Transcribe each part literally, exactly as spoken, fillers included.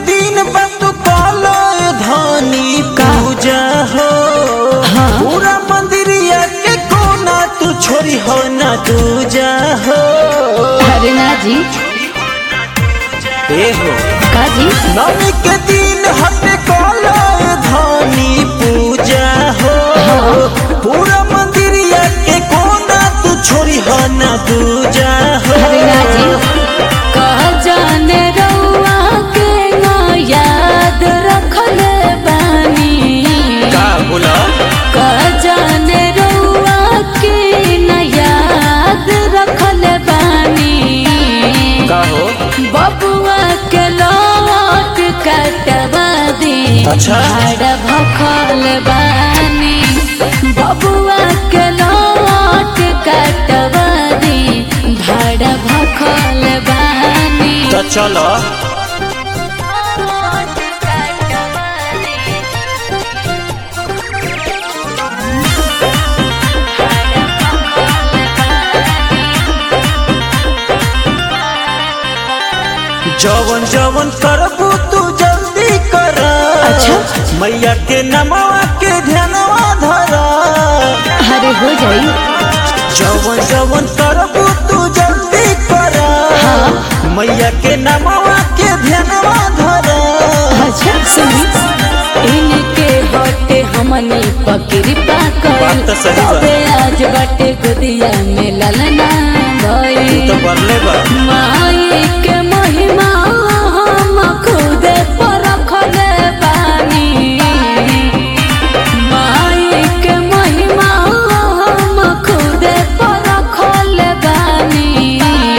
दिन बंद कालो धानी पूजा हो पूरा मंदिरिया के कोना तू छोरी हो ना दूजा हो। अरे ना जी ए हो काजी नवमी के दिन हटे कालो धानी पूजा हो पूरा मंदिरिया के कोना तू छोरी हो ना दूजा हो। अरे ना जी कह जाने रउआ के ना याद रखले बानी का बोला कह जाने रउआ के ना याद रखले बानी का हो बबुआ के लौट कटवा दे अच्छा। भाड़ा भखल बानी बबुआ के लौट कटवा दे भाड़ा भखल बानी तो चलो जवन जवन करबू तू जल्दी कर अच्छा। मैया के नमवा के ध्यानवा धरा अरे हो जाई जवन जवन करबू तू जल्दी कर हाँ। मैया के नमवा के ध्यानवा धरा। अच्छा सुनी इनके हटे हमनी पकड़ी पाकर बात तो सही बा। तबे आज बटे गुदिया में ललना भई तो बरले बा माई के महिमा हम खुद परखले बानी माई के महिमा हम खुद परखले बानी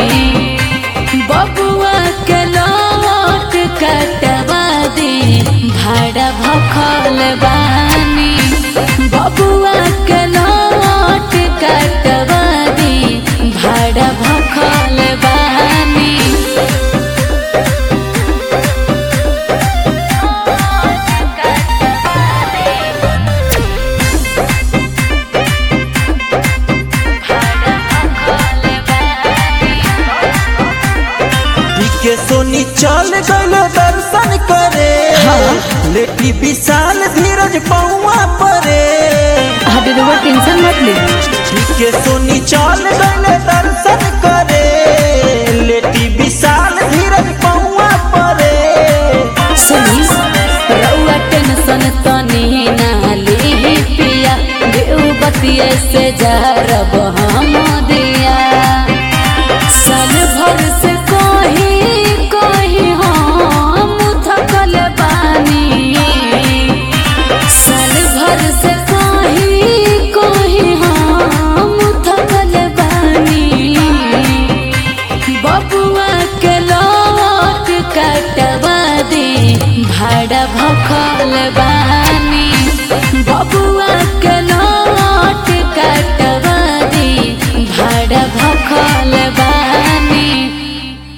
बबुआ के लौट कटवा दे भाड़ा भखल बानी बबुआ के लौट कटवा दे भाड़ा भखल बानी के सोनी चल गल दर्शन करे हाँ। लेटी विशाल धीरज पौआ परे अभी तो टेंशन मत ले के सोनी चल गल दर्शन करे लेटी विशाल धीरज पौआ परे। सुनी रउआ टेंशन तनी ना ले पिया देव बतिया से जा रब